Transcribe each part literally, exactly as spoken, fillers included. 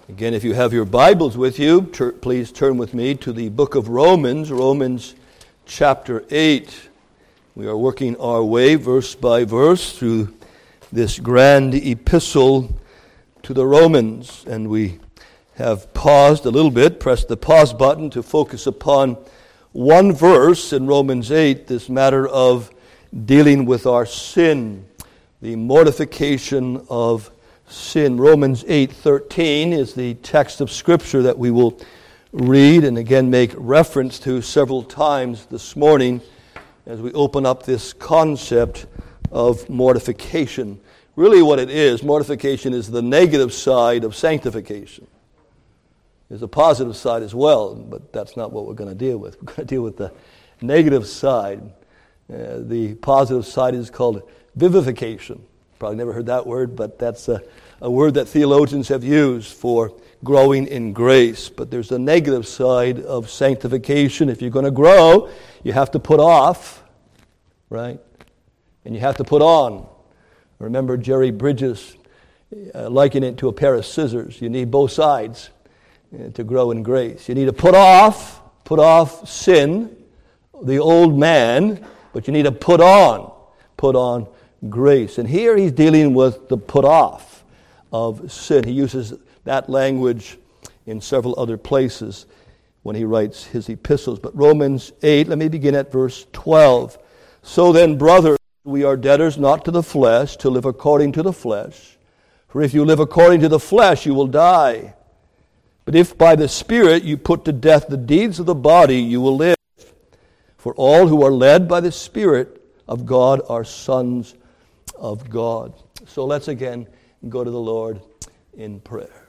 Again, if you have your Bibles with you, ter- please turn with me to the book of Romans, Romans chapter eight. We are working our way verse by verse through this grand epistle to the Romans, and we have paused a little bit, pressed the pause button to focus upon one verse in Romans eight, this matter of dealing with our sin, the mortification of sin. Romans eight thirteen is the text of Scripture that we will read and again make reference to several times this morning as we open up this concept of mortification. Really what it is, mortification is the negative side of sanctification. There's a positive side as well, but that's not what we're going to deal with. We're going to deal with the negative side. Uh, the positive side is called vivification. Probably never heard that word, but that's a, a word that theologians have used for growing in grace. But there's a negative side of sanctification. If you're going to grow, you have to put off, right? And you have to put on. Remember Jerry Bridges uh, likened it to a pair of scissors. You need both sides uh, to grow in grace. You need to put off, put off sin, the old man, but you need to put on, put on grace. And here he's dealing with the put off of sin. He uses that language in several other places when he writes his epistles. But Romans eight, let me begin at verse twelve. So then, brothers, we are debtors not to the flesh, to live according to the flesh. For if you live according to the flesh, you will die. But if by the Spirit you put to death the deeds of the body, you will live. For all who are led by the Spirit of God are sons of God. So let's again go to the Lord in prayer.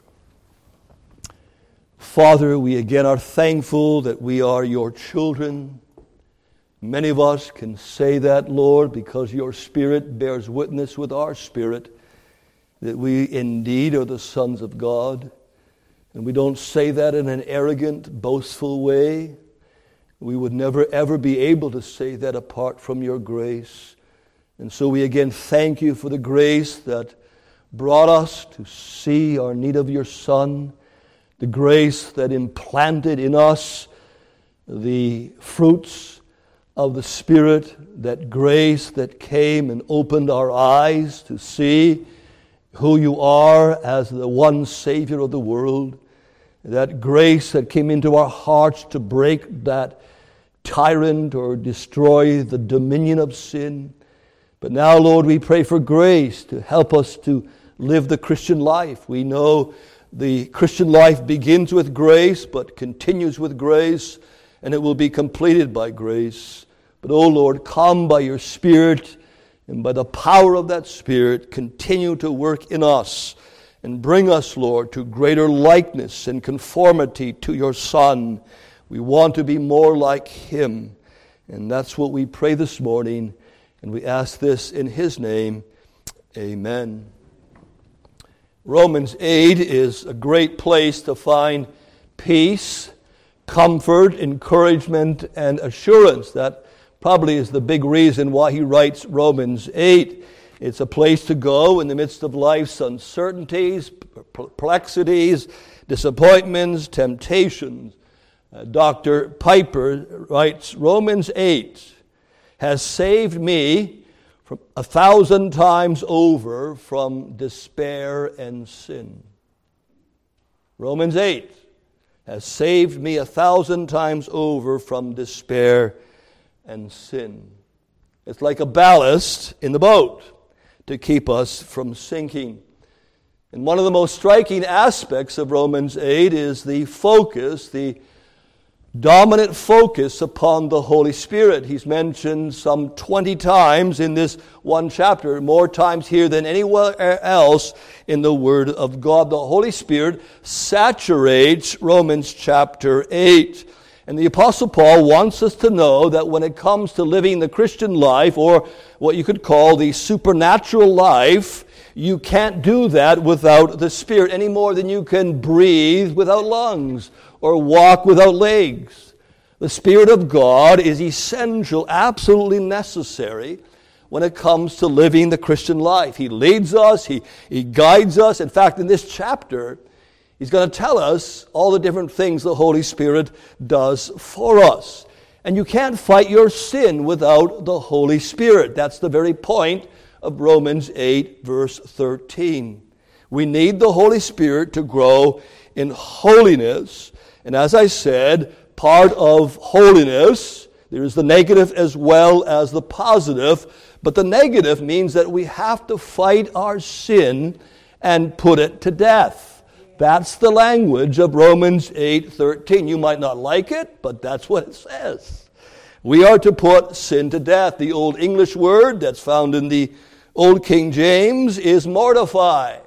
Father, we again are thankful that we are your children. Many of us can say that, Lord, because your Spirit bears witness with our spirit that we indeed are the sons of God. And we don't say that in an arrogant, boastful way. We would never ever be able to say that apart from your grace. And so we again thank you for the grace that brought us to see our need of your Son, the grace that implanted in us the fruits of the Spirit, that grace that came and opened our eyes to see who you are as the one Savior of the world, that grace that came into our hearts to break that tyrant or destroy the dominion of sin. But now, Lord, we pray for grace to help us to live the Christian life. We know the Christian life begins with grace, but continues with grace, and it will be completed by grace. But, oh Lord, come by your Spirit, and by the power of that Spirit, continue to work in us, and bring us, Lord, to greater likeness and conformity to your Son. We want to be more like him, and that's what we pray this morning. And we ask this in his name, amen. Romans eight is a great place to find peace, comfort, encouragement, and assurance. That probably is the big reason why he writes Romans eight. It's a place to go in the midst of life's uncertainties, perplexities, disappointments, temptations. Uh, Doctor Piper writes, Romans eight has saved me from a thousand times over from despair and sin. Romans eight has saved me a thousand times over from despair and sin. It's like a ballast in the boat to keep us from sinking. And one of the most striking aspects of Romans eight is the focus, the dominant focus upon the Holy Spirit. He's mentioned some twenty times in this one chapter, more times here than anywhere else in the Word of God. The Holy Spirit saturates Romans chapter eight. And the Apostle Paul wants us to know that when it comes to living the Christian life, or what you could call the supernatural life, you can't do that without the Spirit any more than you can breathe without lungs or walk without legs. The Spirit of God is essential, absolutely necessary when it comes to living the Christian life. He leads us, He, he guides us. In fact, in this chapter, He's going to tell us all the different things the Holy Spirit does for us. And you can't fight your sin without the Holy Spirit. That's the very point of Romans eight, verse thirteen. We need the Holy Spirit to grow in holiness. And as I said, part of holiness, there is the negative as well as the positive. But the negative means that we have to fight our sin and put it to death. That's the language of Romans eight thirteen. You might not like it, but that's what it says. We are to put sin to death. The Old English word that's found in the Old King James is mortify.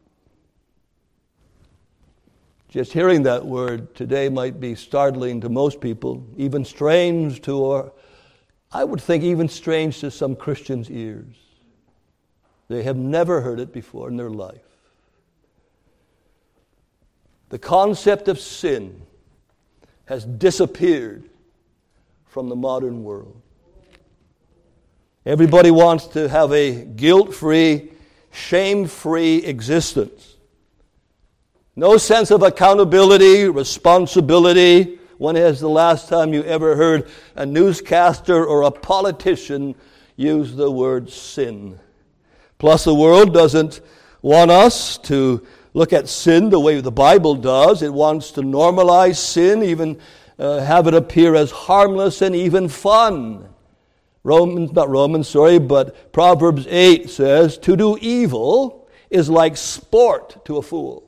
Just hearing that word today might be startling to most people, even strange to, or I would think even strange to some Christians' ears. They have never heard it before in their life. The concept of sin has disappeared from the modern world. Everybody wants to have a guilt-free, shame-free existence. No sense of accountability, responsibility. When is the last time you ever heard a newscaster or a politician use the word sin? Plus, the world doesn't want us to look at sin the way the Bible does. It wants to normalize sin, even uh, have it appear as harmless and even fun. Romans, not Romans, sorry, but Proverbs eight says, to do evil is like sport to a fool.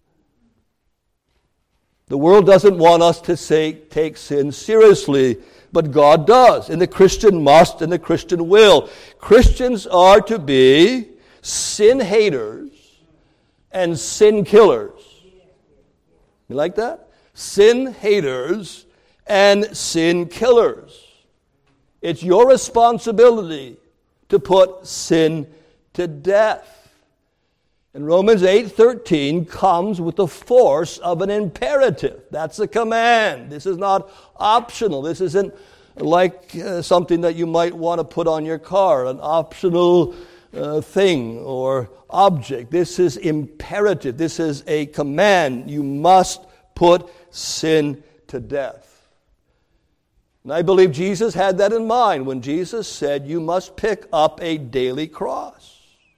The world doesn't want us to say, take sin seriously, but God does, and the Christian must, and the Christian will. Christians are to be sin haters and sin killers. You like that? Sin haters and sin killers. It's your responsibility to put sin to death. And Romans eight thirteen comes with the force of an imperative. That's a command. This is not optional. This isn't like uh, something that you might want to put on your car, an optional uh, thing or object. This is imperative. This is a command. You must put sin to death. And I believe Jesus had that in mind when Jesus said, you must pick up a daily cross.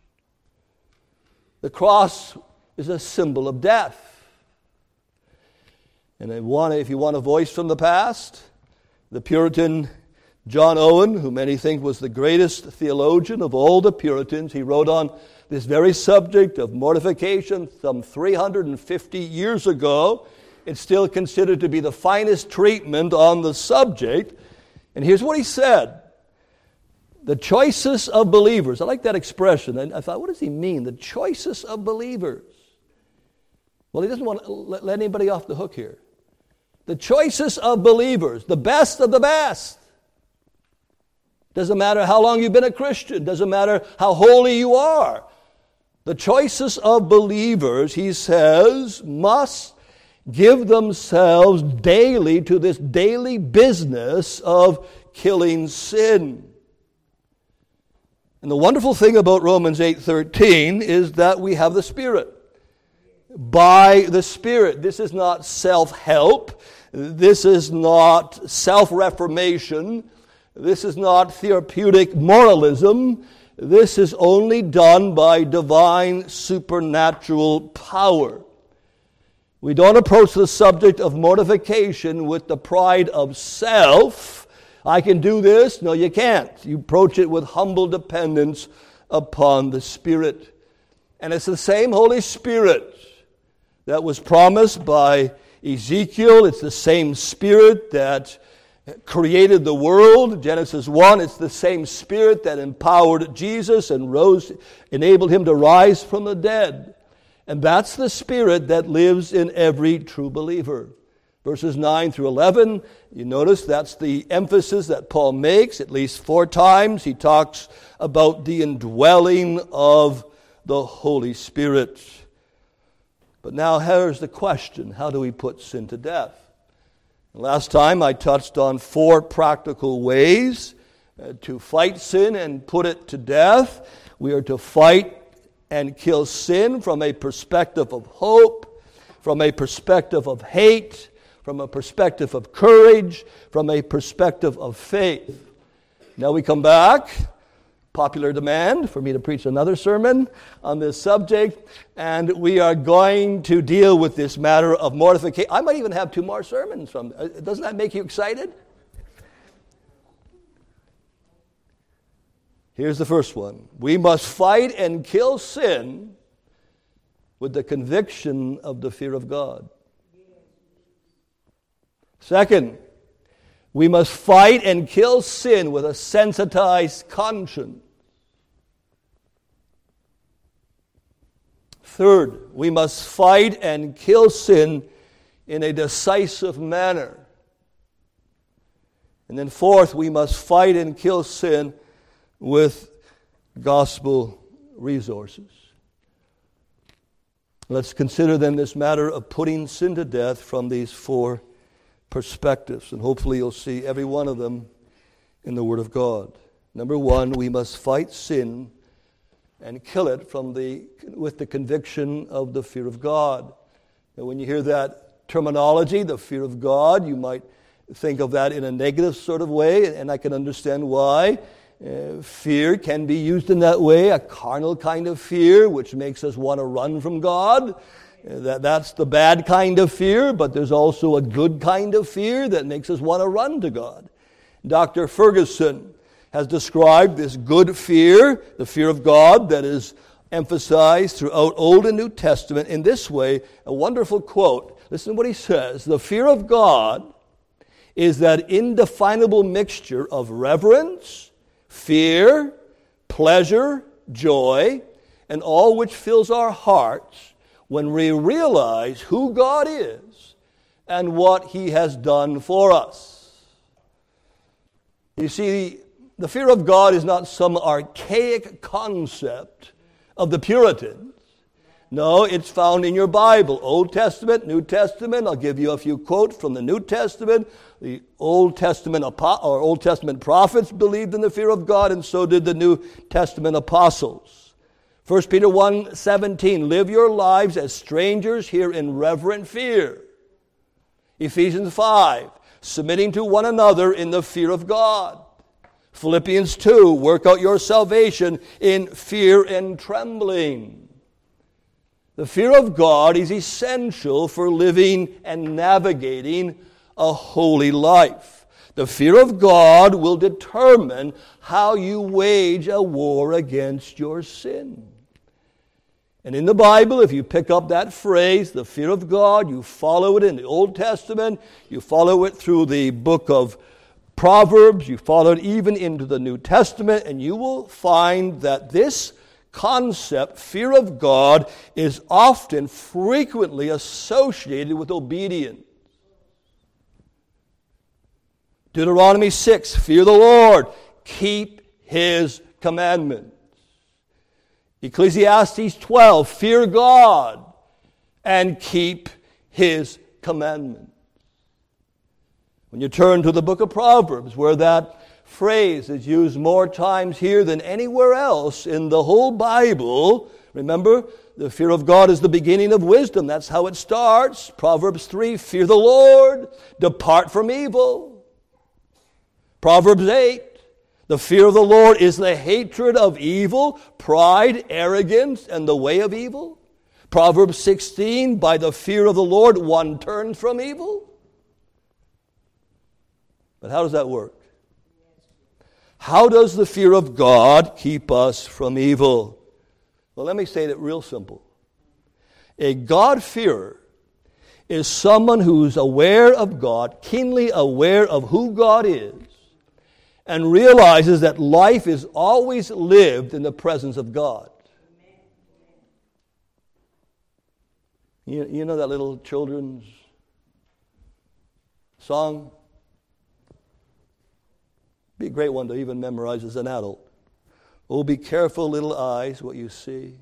The cross is a symbol of death. And I want to, if you want a voice from the past, the Puritan John Owen, who many think was the greatest theologian of all the Puritans, he wrote on this very subject of mortification some three hundred fifty years ago. It's still considered to be the finest treatment on the subject. And here's what he said. The choicest of believers. I like that expression. And I thought, what does he mean? The choicest of believers. Well, he doesn't want to let anybody off the hook here. The choicest of believers. The best of the best. Doesn't matter how long you've been a Christian. Doesn't matter how holy you are. The choicest of believers, he says, must give themselves daily to this daily business of killing sin. And the wonderful thing about Romans eight thirteen is that we have the Spirit. By the Spirit. This is not self-help. This is not self-reformation. This is not therapeutic moralism. This is only done by divine supernatural power. We don't approach the subject of mortification with the pride of self. I can do this. No, you can't. You approach it with humble dependence upon the Spirit. And it's the same Holy Spirit that was promised by Ezekiel. It's the same Spirit that created the world. Genesis one, it's the same Spirit that empowered Jesus and rose, enabled him to rise from the dead. And that's the Spirit that lives in every true believer. Verses nine through eleven, you notice that's the emphasis that Paul makes. At least four times he talks about the indwelling of the Holy Spirit. But now here's the question. How do we put sin to death? Last time I touched on four practical ways uh, to fight sin and put it to death. We are to fight and kill sin from a perspective of hope. from a perspective of hate, from a perspective of courage, from a perspective of faith. Now we come back. Popular demand for me to preach another sermon on this subject, and we are going to deal with this matter of mortification. I might even have two more sermons from. Doesn't that make you excited? Here's the first one. We must fight and kill sin with the conviction of the fear of God. Second, we must fight and kill sin with a sensitized conscience. Third, we must fight and kill sin in a decisive manner. And then fourth, we must fight and kill sin with gospel resources. Let's consider then this matter of putting sin to death from these four perspectives, and hopefully you'll see every one of them in the Word of God. Number one, we must fight sin and kill it from the with the conviction of the fear of God. And when you hear that terminology, the fear of God, you might think of that in a negative sort of way, and I can understand why. Uh, fear can be used in that way, a carnal kind of fear, which makes us want to run from God. That, that's the bad kind of fear, but there's also a good kind of fear that makes us want to run to God. Doctor Ferguson has described this good fear, the fear of God, that is emphasized throughout Old and New Testament in this way, a wonderful quote. Listen to what he says. The fear of God is that indefinable mixture of reverence, fear, pleasure, joy, and all which fills our hearts when we realize who God is and what He has done for us. You see, the fear of God is not some archaic concept of the Puritans. No, it's found in your Bible, Old Testament, New Testament. I'll give you a few quotes from the New Testament. The Old Testament or Old Testament prophets believed in the fear of God, and so did the New Testament apostles. First Peter one seventeen, live your lives as strangers here in reverent fear. Ephesians five, submitting to one another in the fear of God. Philippians two, work out your salvation in fear and trembling. The fear of God is essential for living and navigating a holy life. The fear of God will determine how you wage a war against your sin. And in the Bible, if you pick up that phrase, the fear of God, you follow it in the Old Testament, you follow it through the book of Proverbs, you follow it even into the New Testament, and you will find that this concept, fear of God, is often, frequently associated with obedience. Deuteronomy six, fear the Lord, keep His commandments. Ecclesiastes twelve, fear God and keep His commandments. When you turn to the book of Proverbs, where that phrase is used more times here than anywhere else in the whole Bible, remember, the fear of God is the beginning of wisdom. That's how it starts. Proverbs three, fear the Lord, depart from evil. Proverbs eight, the fear of the Lord is the hatred of evil, pride, arrogance, and the way of evil. Proverbs sixteen, by the fear of the Lord, one turns from evil. But how does that work? How does the fear of God keep us from evil? Well, let me say it real simple. A God-fearer is someone who's aware of God, keenly aware of who God is, and realizes that life is always lived in the presence of God. You, you know that little children's song? Be a great one to even memorize as an adult. Oh, be careful, little eyes, what you see.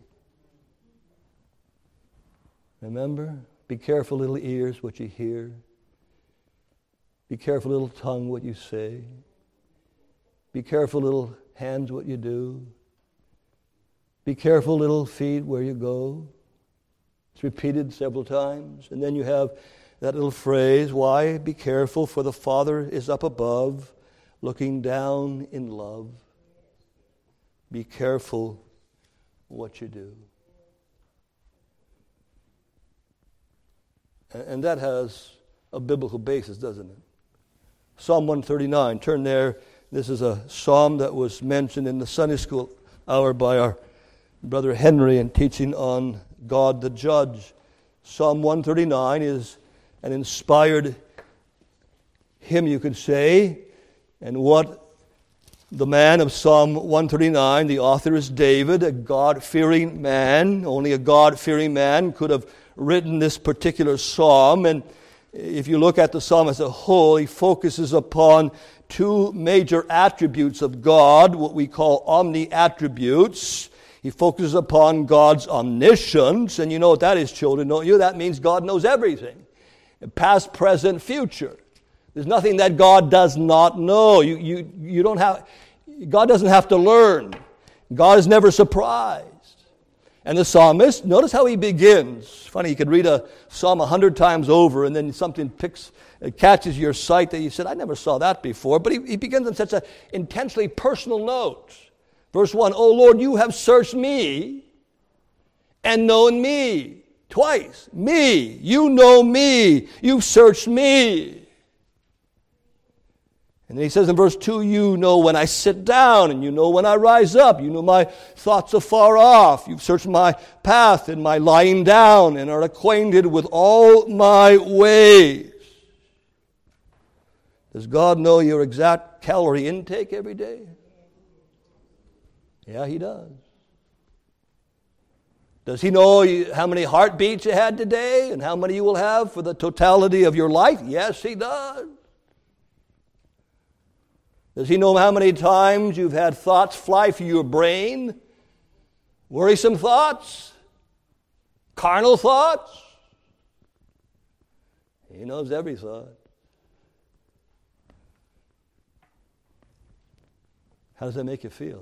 Remember? Be careful, little ears, what you hear. Be careful, little tongue, what you say. Be careful, little hands, what you do. Be careful, little feet, where you go. It's repeated several times. And then you have that little phrase, why? Be careful, for the Father is up above, looking down in love. Be careful what you do. And that has a biblical basis, doesn't it? Psalm one thirty-nine, turn there. This is a psalm that was mentioned in the Sunday school hour by our brother Henry in teaching on God the Judge. Psalm one thirty-nine is an inspired hymn, you could say. And what the man of Psalm one thirty-nine, the author is David, a God-fearing man. Only a God-fearing man could have written this particular psalm. And if you look at the psalm as a whole, he focuses upon two major attributes of God, what we call omni-attributes. He focuses upon God's omniscience, and you know what that is, children, don't you? That means God knows everything, past, present, future. There's nothing that God does not know. You, you, you don't have, God doesn't have to learn. God is never surprised. And the psalmist, notice how he begins. Funny, you could read a psalm a hundred times over, and then something picks, it catches your sight that you said, I never saw that before. But he, he begins on such an intensely personal note. Verse one, O Lord, you have searched me and known me. Twice. Me. You know me. You've searched me. And then he says in verse two, you know when I sit down and you know when I rise up. You know my thoughts afar off. You've searched my path and my lying down and are acquainted with all my ways. Does God know your exact calorie intake every day? Yeah, he does. Does he know you, how many heartbeats you had today and how many you will have for the totality of your life? Yes, he does. Does he know how many times you've had thoughts fly through your brain? Worrisome thoughts? Carnal thoughts? He knows every thought. How does that make you feel?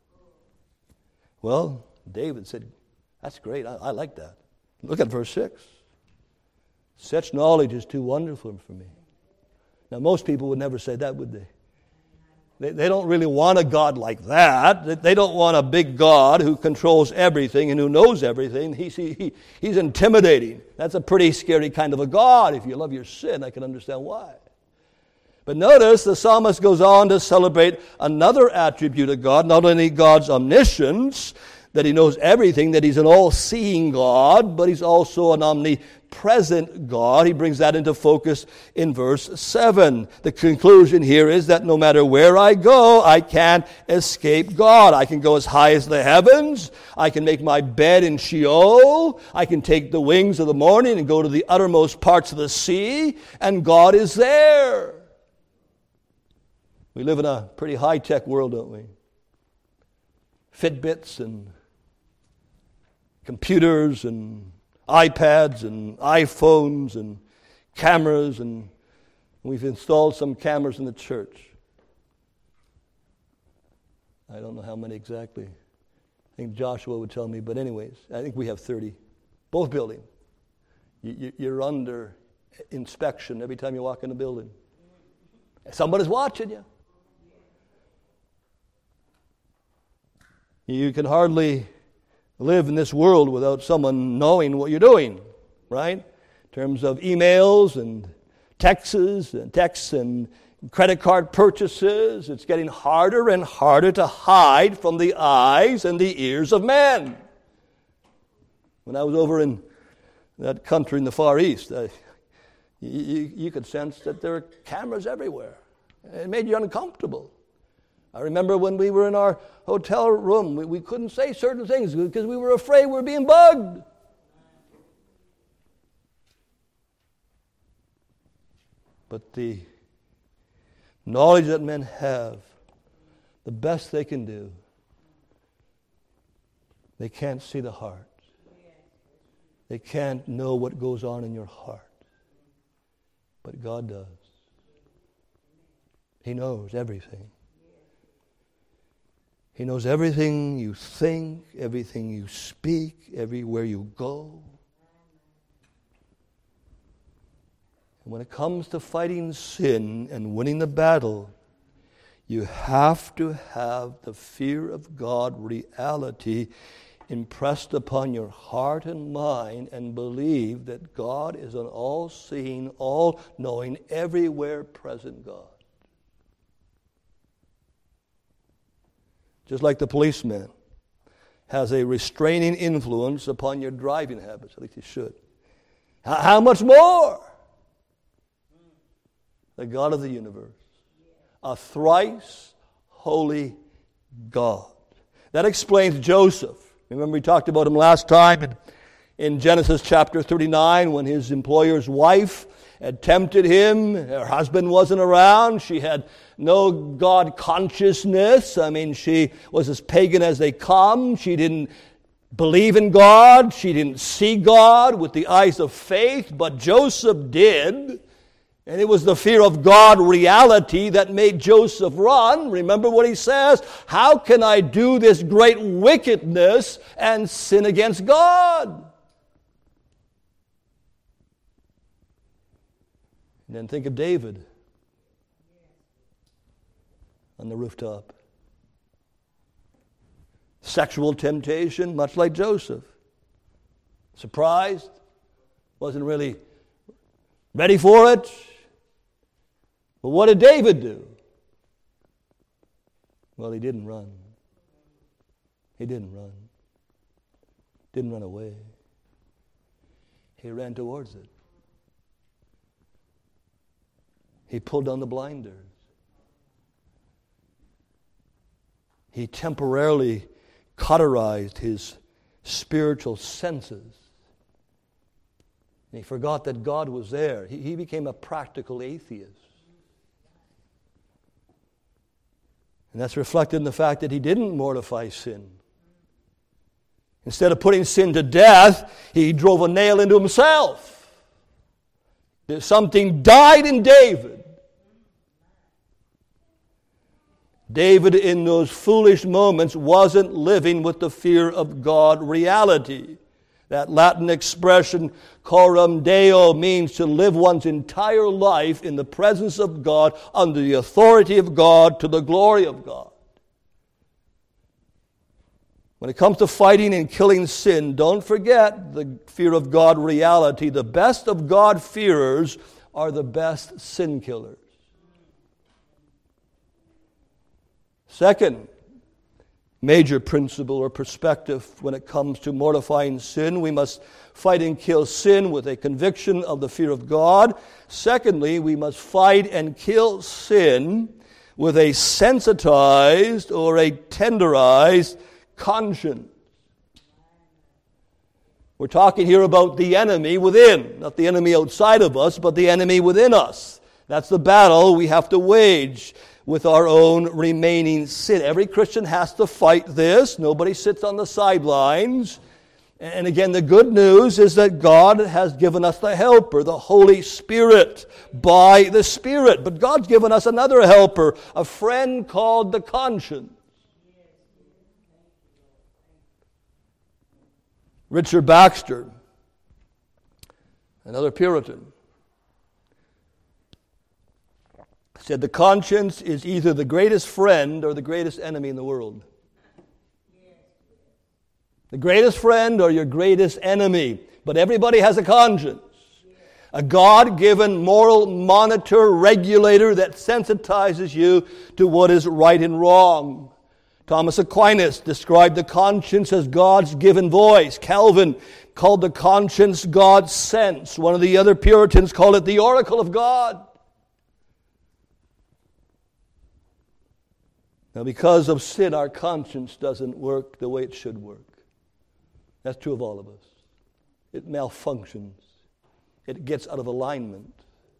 Well, David said, that's great. I, I like that. Look at verse six. Such knowledge is too wonderful for me. Now, most people would never say that, would they? They, they don't really want a God like that. They don't want a big God who controls everything and who knows everything. He, he, he's intimidating. That's a pretty scary kind of a God. If you love your sin, I can understand why. But notice the psalmist goes on to celebrate another attribute of God, not only God's omniscience, that he knows everything, that he's an all-seeing God, but he's also an omnipresent God. He brings that into focus in verse seven. The conclusion here is that no matter where I go, I can't escape God. I can go as high as the heavens. I can make my bed in Sheol. I can take the wings of the morning and go to the uttermost parts of the sea, and God is there. We live in a pretty high-tech world, don't we? Fitbits and computers and iPads and iPhones and cameras, and we've installed some cameras in the church. I don't know how many exactly. I think Joshua would tell me, but anyways, I think we have thirty. Both buildings. You're under inspection every time you walk in the building. Somebody's watching you. You can hardly live in this world without someone knowing what you're doing, right? In terms of emails and texts and texts and credit card purchases, it's getting harder and harder to hide from the eyes and the ears of men. When I was over in that country in the Far East, I, you, you could sense that there are cameras everywhere. It made you uncomfortable. I remember when we were in our hotel room, we, we couldn't say certain things because we were afraid we were being bugged. But the knowledge that men have, the best they can do, they can't see the heart. They can't know what goes on in your heart. But God does. He knows everything. He knows everything you think, everything you speak, everywhere you go. And when it comes to fighting sin and winning the battle, you have to have the fear of God reality impressed upon your heart and mind, and believe that God is an all-seeing, all-knowing, everywhere present God. Just like the policeman has a restraining influence upon your driving habits, at least he should. How much more the God of the universe, a thrice holy God. That explains Joseph. Remember we talked about him last time in, in Genesis chapter thirty-nine when his employer's wife had tempted him. Her husband wasn't around. She had no God consciousness. I mean, she was as pagan as they come. She didn't believe in God. She didn't see God with the eyes of faith, but Joseph did. And it was the fear of God reality that made Joseph run. Remember what he says? How can I do this great wickedness and sin against God? And then think of David on the rooftop. Sexual temptation, much like Joseph. Surprised, wasn't really ready for it. But what did David do? Well, he didn't run. He didn't run. Didn't run away. He ran towards it. He pulled down the blinders. He temporarily cauterized his spiritual senses. And he forgot that God was there. He, he became a practical atheist. And that's reflected in the fact that he didn't mortify sin. Instead of putting sin to death, he drove a nail into himself. Something died in David. David, in those foolish moments, wasn't living with the fear of God reality. That Latin expression, coram Deo, means to live one's entire life in the presence of God, under the authority of God, to the glory of God. When it comes to fighting and killing sin, don't forget the fear of God reality. The best of God-fearers are the best sin killers. Second major principle or perspective when it comes to mortifying sin, we must fight and kill sin with a conviction of the fear of God. Secondly, we must fight and kill sin with a sensitized or a tenderized conscience. We're talking here about the enemy within, not the enemy outside of us, but the enemy within us. That's the battle we have to wage with our own remaining sin. Every Christian has to fight this. Nobody sits on the sidelines. And again, the good news is that God has given us the helper, the Holy Spirit, by the Spirit. But God's given us another helper, a friend called the conscience. Richard Baxter, another Puritan, said the conscience is either the greatest friend or the greatest enemy in the world. The greatest friend or your greatest enemy. But everybody has a conscience. A God-given moral monitor, regulator that sensitizes you to what is right and wrong. Thomas Aquinas described the conscience as God's given voice. Calvin called the conscience God's sense. One of the other Puritans called it the oracle of God. Now, because of sin, our conscience doesn't work the way it should work. That's true of all of us. It malfunctions. It gets out of alignment.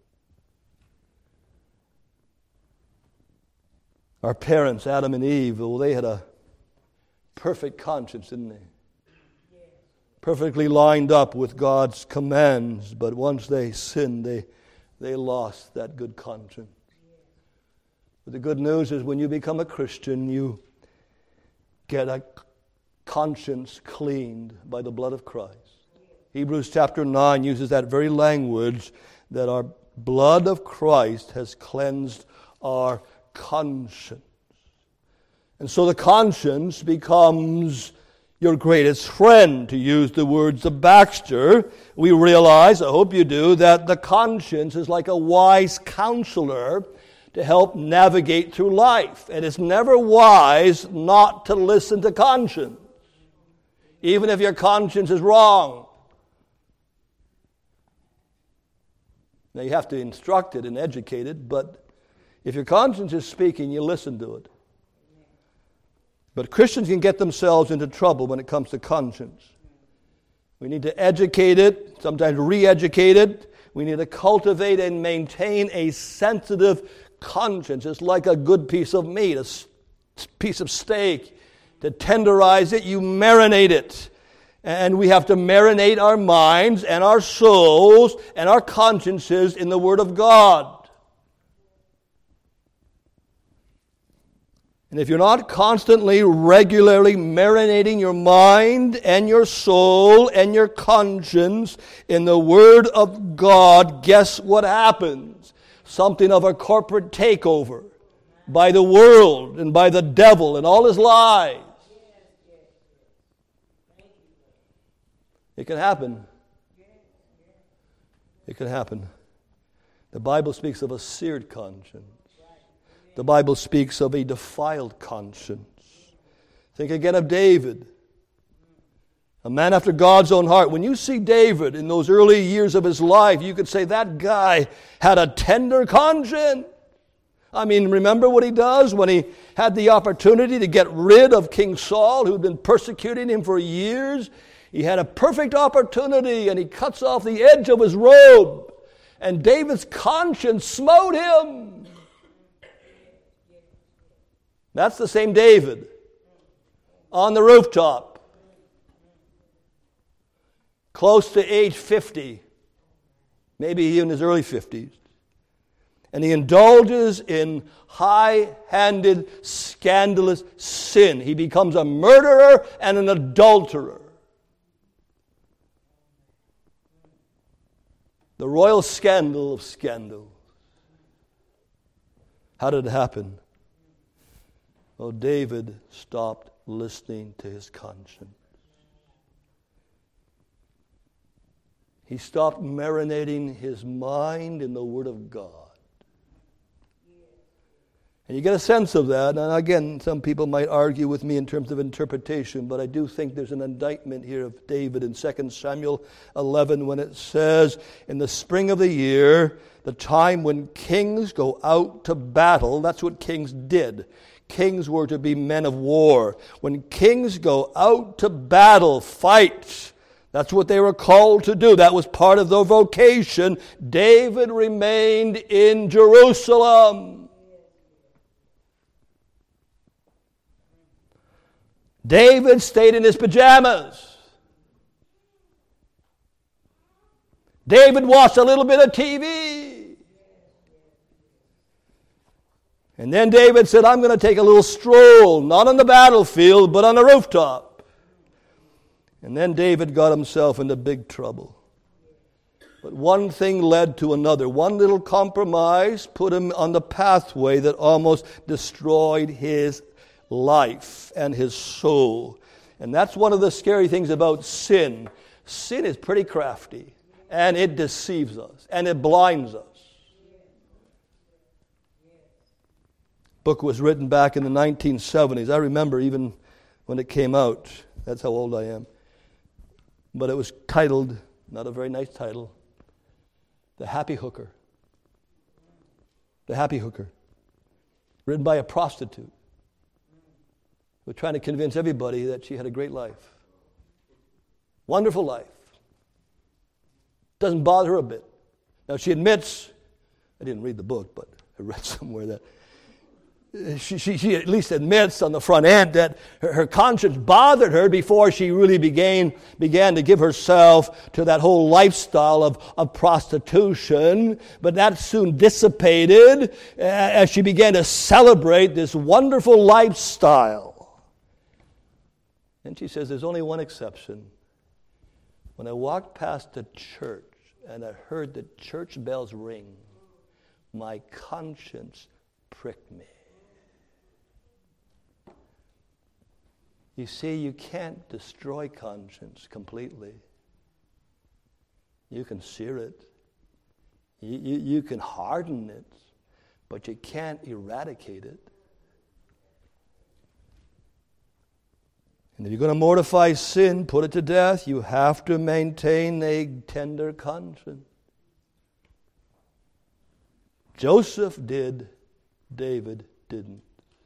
Our parents, Adam and Eve, well, they had a perfect conscience, didn't they? Perfectly lined up with God's commands, but once they sinned, they, they lost that good conscience. But the good news is when you become a Christian, you get a conscience cleaned by the blood of Christ. Hebrews chapter nine uses that very language that our blood of Christ has cleansed our conscience. And so the conscience becomes your greatest friend, to use the words of Baxter. We realize, I hope you do, that the conscience is like a wise counselor to help navigate through life. And it's never wise not to listen to conscience, even if your conscience is wrong. Now you have to instruct it and educate it, but if your conscience is speaking, you listen to it. But Christians can get themselves into trouble when it comes to conscience. We need to educate it, sometimes re-educate it. We need to cultivate and maintain a sensitive conscience. It's like a good piece of meat, a piece of steak. To tenderize it, you marinate it. And we have to marinate our minds and our souls and our consciences in the Word of God. And if you're not constantly, regularly marinating your mind and your soul and your conscience in the Word of God, guess what happens? Something of a corporate takeover by the world and by the devil and all his lies. It can happen. It can happen. The Bible speaks of a seared conscience. The Bible speaks of a defiled conscience. Think again of David, a man after God's own heart. When you see David in those early years of his life, you could say that guy had a tender conscience. I mean, remember what he does when he had the opportunity to get rid of King Saul, who'd been persecuting him for years. He had a perfect opportunity, and he cuts off the edge of his robe, and David's conscience smote him. That's the same David on the rooftop, close to age fifty, maybe in his early fifties. And he indulges in high-handed, scandalous sin. He becomes a murderer and an adulterer. The royal scandal of scandals. How did it happen? Well, David stopped listening to his conscience. He stopped marinating his mind in the Word of God. And you get a sense of that. And again, some people might argue with me in terms of interpretation, but I do think there's an indictment here of David in Second Samuel eleven when it says, in the spring of the year, the time when kings go out to battle, that's what kings did. Kings were to be men of war. When kings go out to battle, fight, that's what they were called to do. That was part of their vocation. David remained in Jerusalem. David stayed in his pajamas. David watched a little bit of T V. And then David said, I'm going to take a little stroll, not on the battlefield, but on the rooftop. And then David got himself into big trouble. But one thing led to another. One little compromise put him on the pathway that almost destroyed his life and his soul. And that's one of the scary things about sin. Sin is pretty crafty, and it deceives us, and it blinds us. Book was written back in the nineteen seventies. I remember even when it came out. That's how old I am. But it was titled, not a very nice title, The Happy Hooker. The Happy Hooker. Written by a prostitute who was trying to convince everybody that she had a great life. Wonderful life. Doesn't bother her a bit. Now she admits, I didn't read the book, but I read somewhere that She, she, she at least admits on the front end that her, her conscience bothered her before she really began, began to give herself to that whole lifestyle of, of prostitution. But that soon dissipated as she began to celebrate this wonderful lifestyle. And she says, there's only one exception. When I walked past the church and I heard the church bells ring, my conscience pricked me. You see, you can't destroy conscience completely. You can sear it. You, you, you can harden it, but you can't eradicate it. And if you're going to mortify sin, put it to death, you have to maintain a tender conscience. Joseph did, David didn't.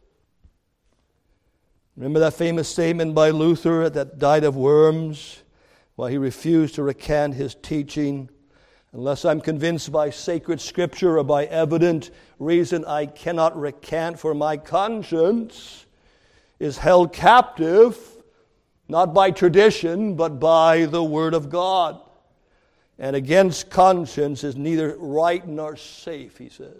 Remember that famous statement by Luther that died of worms while he refused to recant his teaching? Unless I'm convinced by sacred scripture or by evident reason, I cannot recant, for my conscience is held captive, not by tradition, but by the Word of God. And against conscience is neither right nor safe, he says.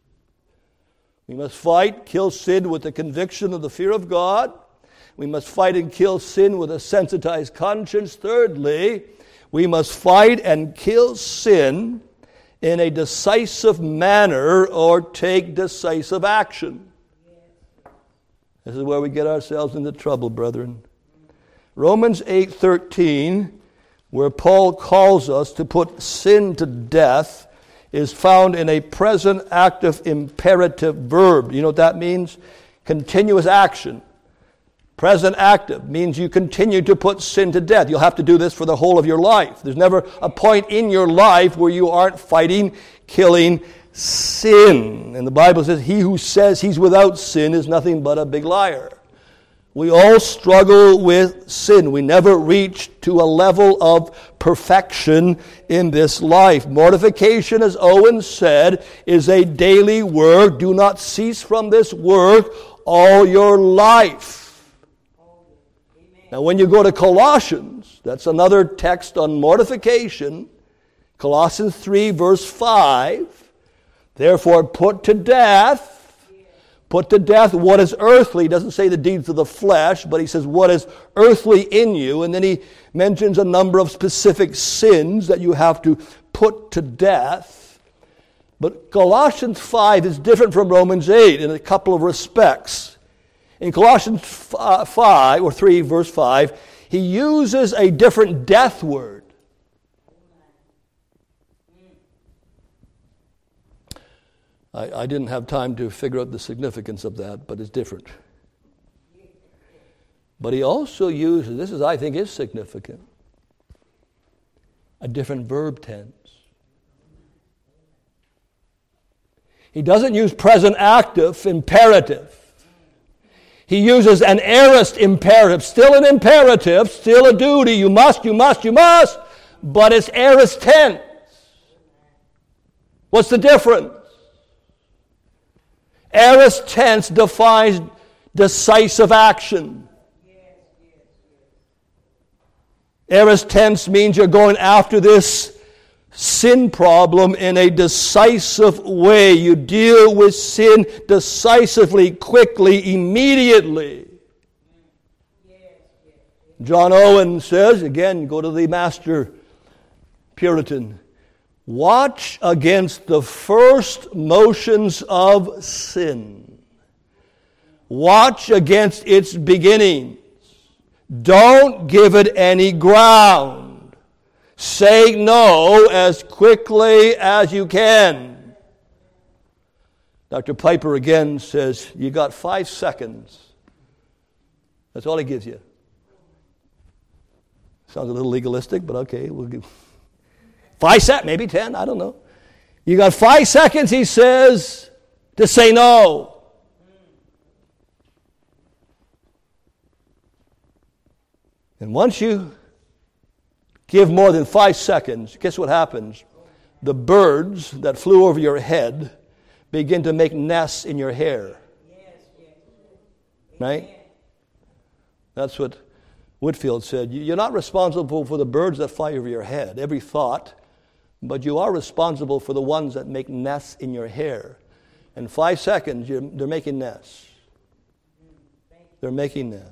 We must fight, kill sin with the conviction of the fear of God. We must fight and kill sin with a sensitized conscience. Thirdly, we must fight and kill sin in a decisive manner or take decisive action. This is where we get ourselves into trouble, brethren. Romans eight thirteen, where Paul calls us to put sin to death, is found in a present active imperative verb. You know what that means? Continuous action. Present active means you continue to put sin to death. You'll have to do this for the whole of your life. There's never a point in your life where you aren't fighting, killing sin. And the Bible says, he who says he's without sin is nothing but a big liar. We all struggle with sin. We never reach to a level of perfection in this life. Mortification, as Owen said, is a daily work. Do not cease from this work all your life. Now, when you go to Colossians, that's another text on mortification. Colossians three, verse five. Therefore, put to death, put to death what is earthly. He doesn't say the deeds of the flesh, but he says what is earthly in you. And then he mentions a number of specific sins that you have to put to death. But Colossians five is different from Romans eight in a couple of respects. In Colossians five, or three, verse five, he uses a different death word. I, I didn't have time to figure out the significance of that, but it's different. But he also uses, this is, I think, is significant, a different verb tense. He doesn't use present active, imperative. He uses an aorist imperative, still an imperative, still a duty. You must, you must, you must, but it's aorist tense. What's the difference? Aorist tense defines decisive action. Aorist tense means you're going after this sin problem in a decisive way. You deal with sin decisively, quickly, immediately. John Owen says, again, go to the master Puritan, watch against the first motions of sin. Watch against its beginnings. Don't give it any ground. Say no as quickly as you can. Doctor Piper again says, you got five seconds. That's all he gives you. Sounds a little legalistic, but okay. We'll give five seconds, maybe ten, I don't know. You got five seconds, he says, to say no. And once you give more than five seconds, guess what happens? The birds that flew over your head begin to make nests in your hair. Right? That's what Whitfield said. You're not responsible for the birds that fly over your head, every thought, but you are responsible for the ones that make nests in your hair. In five seconds, you're, they're making nests. They're making nests.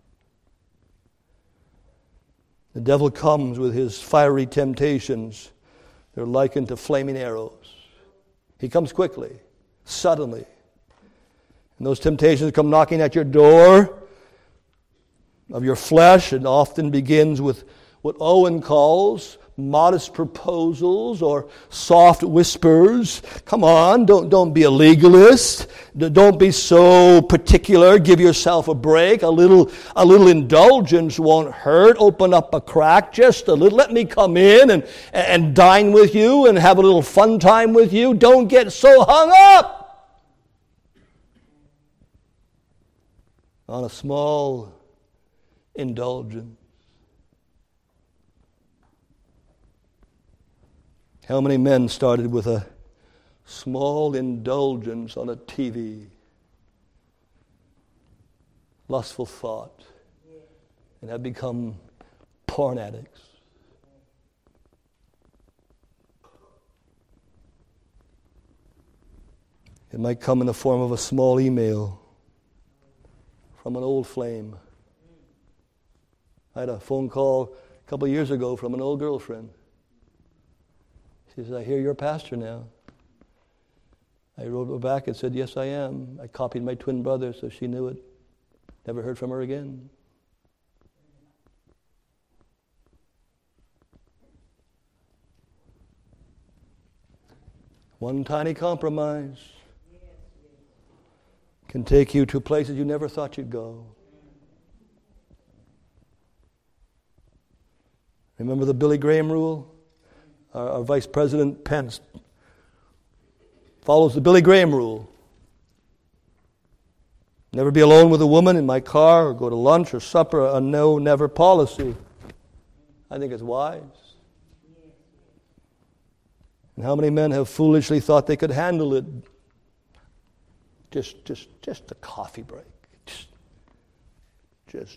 The devil comes with his fiery temptations They're likened to flaming arrows. He comes quickly, suddenly. And those temptations come knocking at your door of your flesh, and often begins with what Owen calls modest proposals or soft whispers. Come on, don't, don't be a legalist. Don't be so particular. Give yourself a break. A little, a little indulgence won't hurt. Open up a crack just a little. Let me come in and, and dine with you and have a little fun time with you. Don't get so hung up on a small indulgence. How many men started with a small indulgence on a T V? Lustful thought. And have become porn addicts. It might come in the form of a small email from an old flame. I had a phone call a couple of years ago from an old girlfriend. She says, I hear you're a pastor now. I wrote her back and said, yes, I am. I copied my twin brother so she knew it. Never heard from her again. One tiny compromise can take you to places you never thought you'd go. Remember the Billy Graham rule? Our, our Vice President Pence follows the Billy Graham rule. Never be alone with a woman in my car or go to lunch or supper, a no, never policy. I think it's wise. And how many men have foolishly thought they could handle it? Just, just, just a coffee break. Just, just.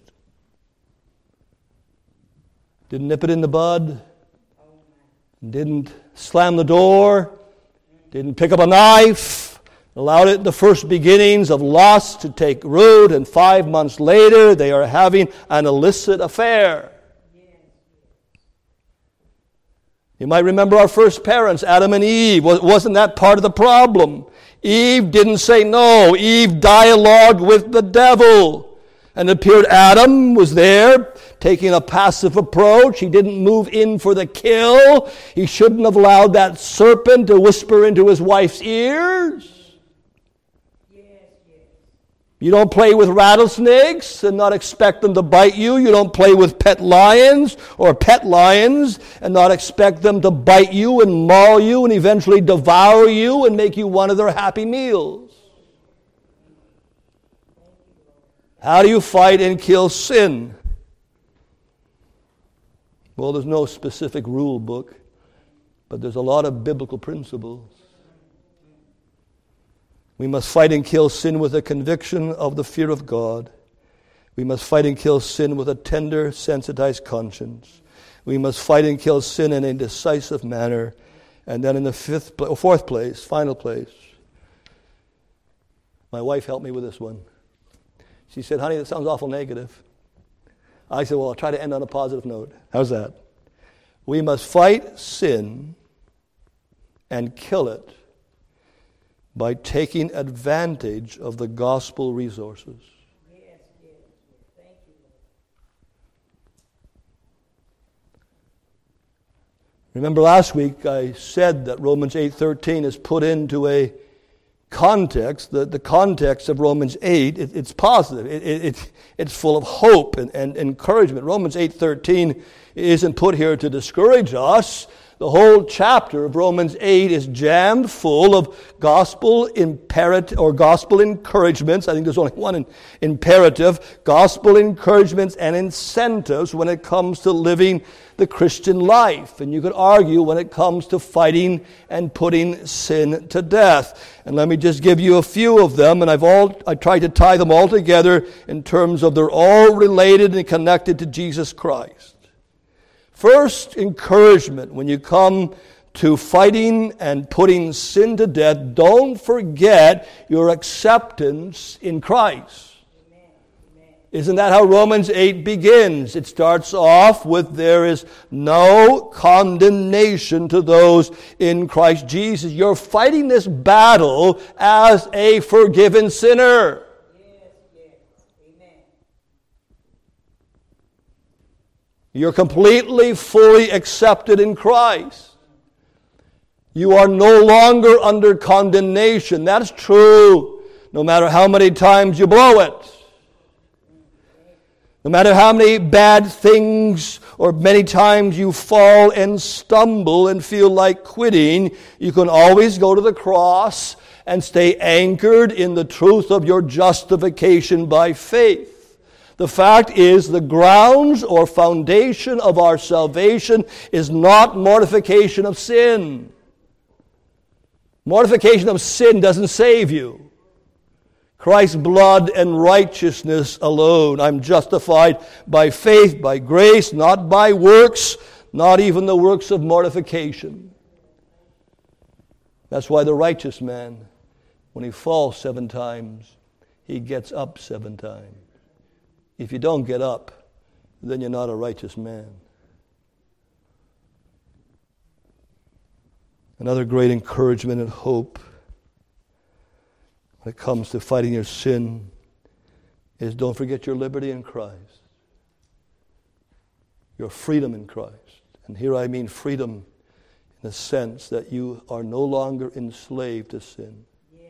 Didn't nip it in the bud. Didn't slam the door. Didn't pick up a knife. Allowed it in the first beginnings of lust to take root, and five months later they are having an illicit affair. You might remember our first parents, Adam and Eve. Wasn't that part of the problem? Eve didn't say no. Eve dialogued with the devil. And it appeared Adam was there taking a passive approach. He didn't move in for the kill. He shouldn't have allowed that serpent to whisper into his wife's ears. You don't play with rattlesnakes and not expect them to bite you. You don't play with pet lions or pet lions and not expect them to bite you and maul you and eventually devour you and make you one of their happy meals. How do you fight and kill sin? Well, there's no specific rule book, but there's a lot of biblical principles. We must fight and kill sin with a conviction of the fear of God. We must fight and kill sin with a tender, sensitized conscience. We must fight and kill sin in a decisive manner. And then in the fifth, or fourth place, final place, my wife helped me with this one. She said, honey, that sounds awful negative. I said, well, I'll try to end on a positive note. How's that? We must fight sin and kill it by taking advantage of the gospel resources. Yes, yes. Thank you. Remember last week I said that Romans eight thirteen is put into a context, the, the context of Romans eight, it, it's positive. It, it, it, it's full of hope and, and encouragement. Romans eight thirteen isn't put here to discourage us. The whole chapter of Romans eight is jammed full of gospel imperative or gospel encouragements. I think there's only one in, imperative. Gospel encouragements and incentives when it comes to living the Christian life. And you could argue when it comes to fighting and putting sin to death. And let me just give you a few of them. And I've all I tried to tie them all together in terms of they're all related and connected to Jesus Christ. First, encouragement. When you come to fighting and putting sin to death, don't forget your acceptance in Christ. Amen. Amen. Isn't that how Romans eight begins? It starts off with, there is no condemnation to those in Christ Jesus. You're fighting this battle as a forgiven sinner. Yes, yes. Amen. You're completely, fully accepted in Christ. You are no longer under condemnation. That's true, no matter how many times you blow it. No matter how many bad things or many times you fall and stumble and feel like quitting, you can always go to the cross and stay anchored in the truth of your justification by faith. The fact is, the grounds or foundation of our salvation is not mortification of sin. Mortification of sin doesn't save you. Christ's blood and righteousness alone. I'm justified by faith, by grace, not by works, not even the works of mortification. That's why the righteous man, when he falls seven times, he gets up seven times. If you don't get up, then you're not a righteous man. Another great encouragement and hope when it comes to fighting your sin is, don't forget your liberty in Christ. Your freedom in Christ. And here I mean freedom in the sense that you are no longer enslaved to sin. Yes.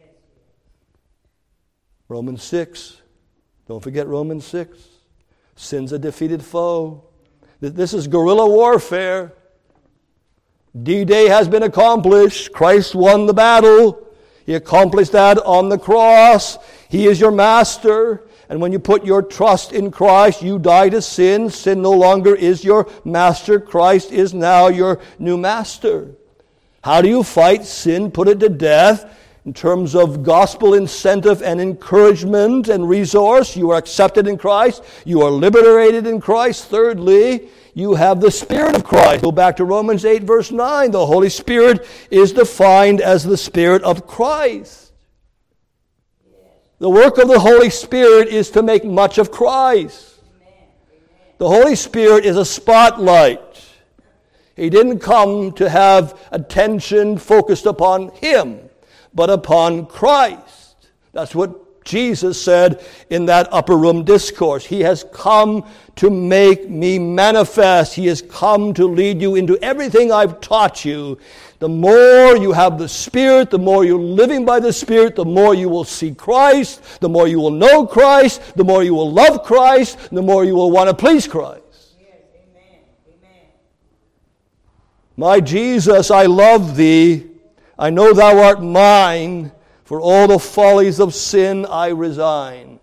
Romans six. Don't forget Romans six. Sin's a defeated foe. This is guerrilla warfare. D-Day has been accomplished. Christ won the battle. He accomplished that on the cross. He is your master. And when you put your trust in Christ, you die to sin. Sin no longer is your master. Christ is now your new master. How do you fight sin? Put it to death. In terms of gospel incentive and encouragement and resource, you are accepted in Christ. You are liberated in Christ. Thirdly, you have the Spirit of Christ. Go back to Romans eight, verse nine. The Holy Spirit is defined as the Spirit of Christ. The work of the Holy Spirit is to make much of Christ. The Holy Spirit is a spotlight. He didn't come to have attention focused upon Him, but upon Christ. That's what Jesus said in that upper room discourse. He has come to make me manifest. He has come to lead you into everything I've taught you. The more you have the Spirit, the more you're living by the Spirit, the more you will see Christ, the more you will know Christ, the more you will love Christ, the more you will want to please Christ. Yes, amen. Amen. My Jesus, I love thee. I know thou art mine. For all the follies of sin I resign.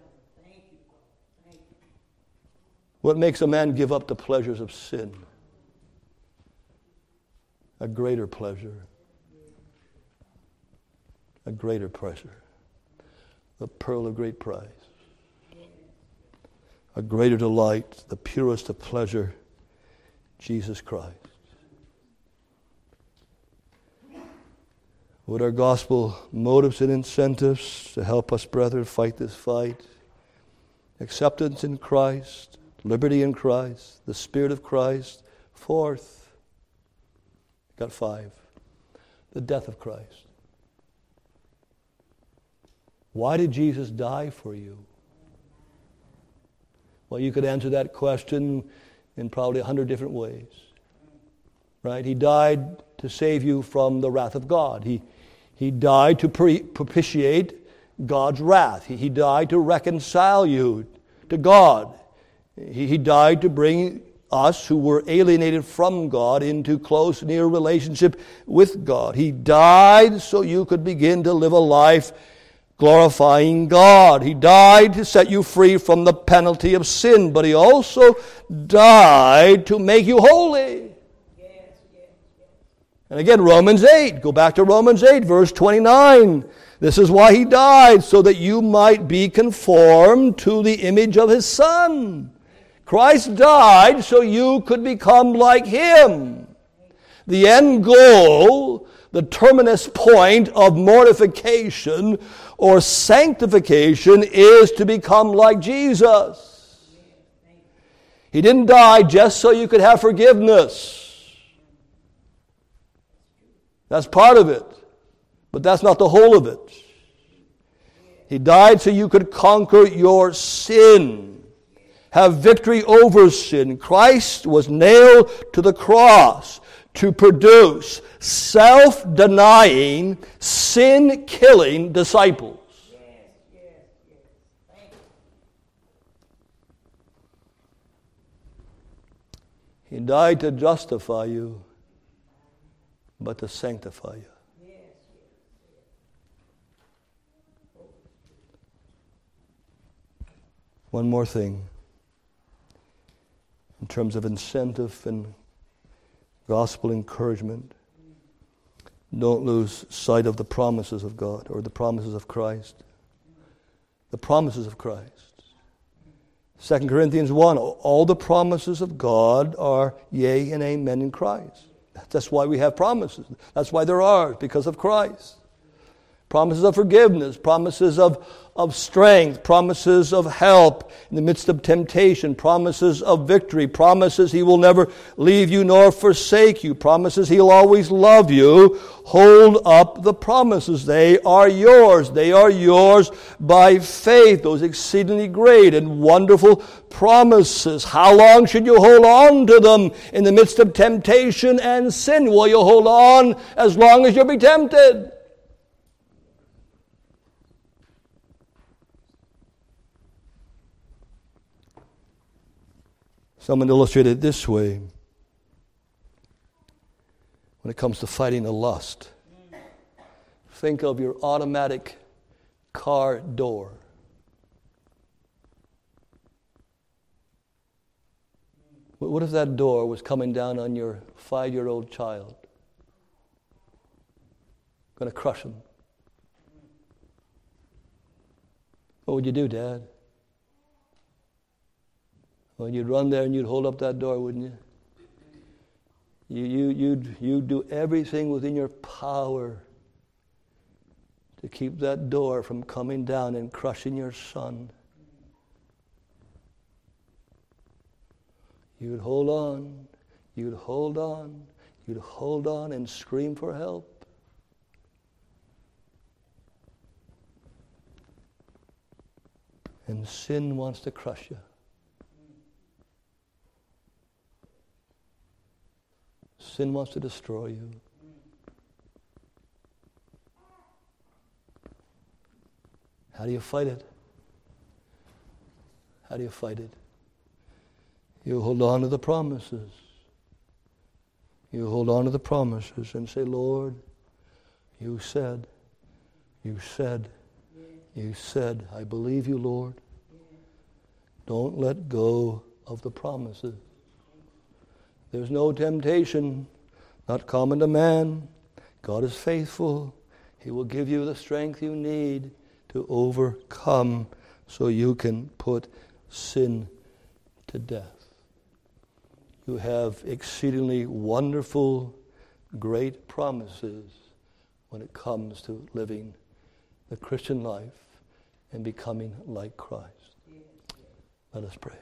What makes a man give up the pleasures of sin? A greater pleasure. A greater pleasure. The pearl of great price. A greater delight, the purest of pleasure, Jesus Christ. What are gospel motives and incentives to help us, brethren, fight this fight? Acceptance in Christ, liberty in Christ, the Spirit of Christ. Fourth, got five, the death of Christ. Why did Jesus die for you? Well, you could answer that question in probably a hundred different ways. Right? He died to save you from the wrath of God. He He died to pre- propitiate God's wrath. He, he died to reconcile you to God. He, he died to bring us who were alienated from God into close, near relationship with God. He died so you could begin to live a life glorifying God. He died to set you free from the penalty of sin, but He also died to make you holy. And again, Romans eight. Go back to Romans eight, verse twenty-nine. This is why He died, so that you might be conformed to the image of His Son. Christ died so you could become like Him. The end goal the terminus point of mortification or sanctification is to become like Jesus. He didn't die just so you could have forgiveness. That's part of it, but that's not the whole of it. He died so you could conquer your sin, have victory over sin. Christ was nailed to the cross to produce self-denying, sin-killing disciples. Yes, yes, yes. Thank you. He died to justify you, but to sanctify you. One more thing, in terms of incentive and gospel encouragement, don't lose sight of the promises of God or the promises of Christ. The promises of Christ. Second Corinthians one, all the promises of God are yea and amen in Christ. That's why we have promises. That's why they're ours, because of Christ. Promises of forgiveness, promises of, of strength, promises of help in the midst of temptation, promises of victory, promises He will never leave you nor forsake you, promises He'll always love you. Hold up the promises. They are yours. They are yours by faith. Those exceedingly great and wonderful promises. How long should you hold on to them in the midst of temptation and sin? Will you hold on as long as you'll be tempted? Someone illustrated it this way. When it comes to fighting the lust, think of your automatic car door. What if that door was coming down on your five-year-old child? Going to crush him. What would you do, Dad? Well, you'd run there and you'd hold up that door, wouldn't you? You, you, you'd, you'd do everything within your power to keep that door from coming down and crushing your son. You'd hold on, you'd hold on, you'd hold on and scream for help. And sin wants to crush you. Sin wants to destroy you. How do you fight it? How do you fight it? You hold on to the promises. You hold on to the promises and say, Lord, you said, you said, you said, I believe you, Lord. Don't let go of the promises. There's no temptation, not common to man. God is faithful. He will give you the strength you need to overcome so you can put sin to death. You have exceedingly wonderful, great promises when it comes to living the Christian life and becoming like Christ. Let us pray.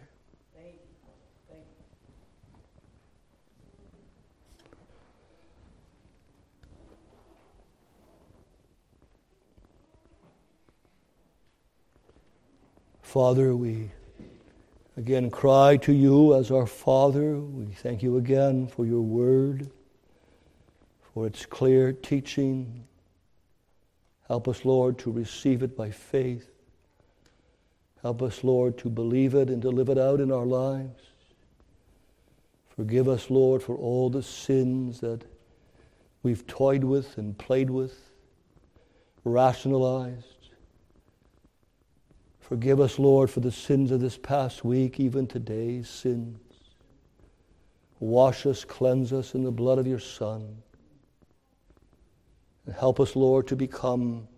Father, we again cry to you as our Father. We thank you again for your word, for its clear teaching. Help us, Lord, to receive it by faith. Help us, Lord, to believe it and to live it out in our lives. Forgive us, Lord, for all the sins that we've toyed with and played with, rationalized. Forgive us, Lord, for the sins of this past week, even today's sins. Wash us, cleanse us in the blood of your Son. And help us, Lord, to become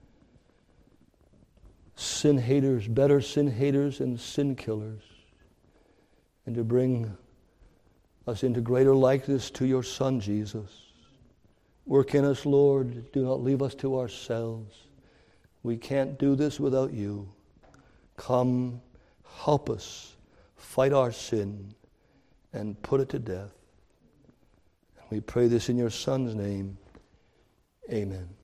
sin haters, better sin haters and sin killers, and to bring us into greater likeness to your Son, Jesus. Work in us, Lord. Do not leave us to ourselves. We can't do this without you. Come, help us fight our sin and put it to death. And we pray this in your Son's name. Amen.